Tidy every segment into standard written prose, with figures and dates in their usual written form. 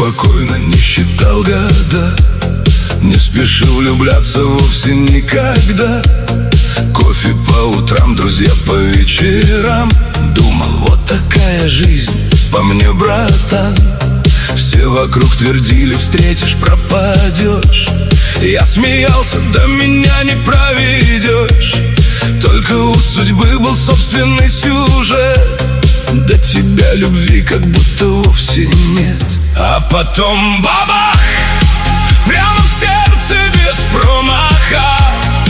спокойно, не считал года, не спешил влюбляться вовсе никогда. Кофе по утрам, друзья по вечерам. Думал, вот такая жизнь по мне, братан. Все вокруг твердили, встретишь, пропадешь. Я смеялся, да меня не проведешь. Только у судьбы был собственный сюжет. До тебя любви как будто вовсе нет. А потом бабах! Прямо в сердце без промаха,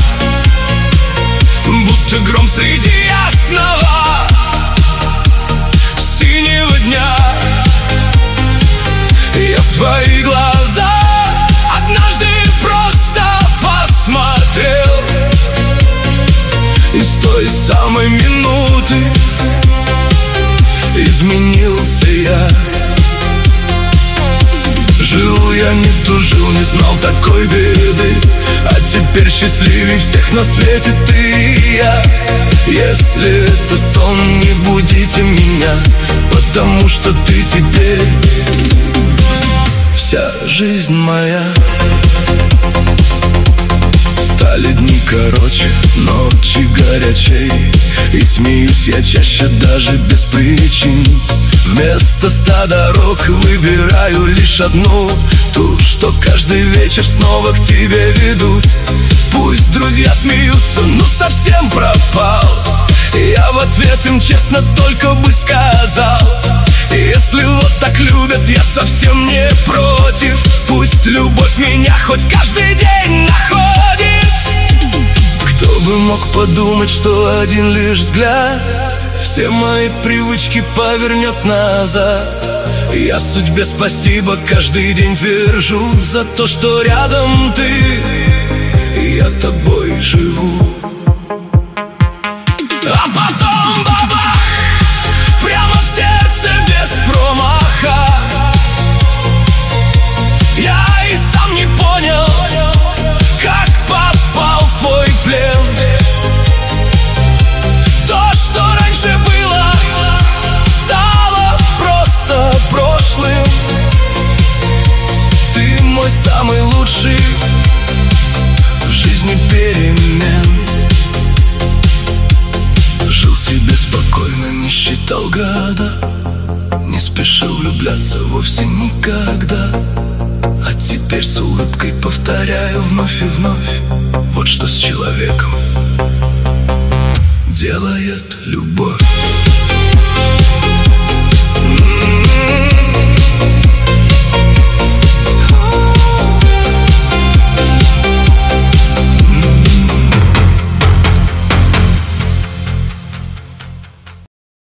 будто гром среди ясного синего дня. Я в твои глаза однажды просто посмотрел, и с той самой минуты изменился я. Жил я, не тужил, не знал такой беды, а теперь счастливей всех на свете ты и я. Если это сон, не будите меня, потому что ты теперь вся жизнь моя. Стали дни короче, ночи горячей, и смеюсь я чаще даже без причин. Вместо 100 дорог выбираю лишь одну, ту, что каждый вечер снова к тебе ведут. Пусть друзья смеются, но совсем пропал. Я в ответ им честно только бы сказал: если вот так любят, я совсем не против. Пусть любовь меня хоть каждый день находит. Кто бы мог подумать, что один лишь взгляд все мои привычки повернет назад. Я судьбе спасибо каждый день твержу за то, что рядом ты, и я тобой живу. А потом бабах! Прямо в сердце без промаха. Я и сам не понял, как попал в твой плен. То, что раньше было, стало просто прошлым. Ты мой самый лучший в жизни перемен. Жил себе спокойно, не считал года, не спешил влюбляться вовсе никогда. А теперь с улыбкой повторяю вновь и вновь: вот что с человеком делает любовь.